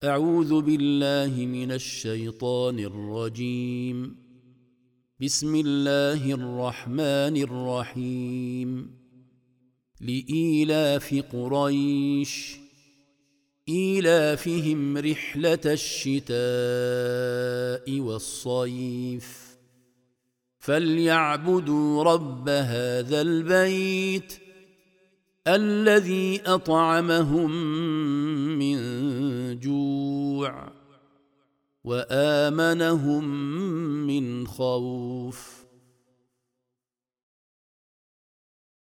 أعوذ بالله من الشيطان الرجيم. بسم الله الرحمن الرحيم. لإيلاف قريش إيلافهم رحلة الشتاء والصيف فليعبدوا رب هذا البيت الذي أطعمهم من جوع وآمنهم من خوف.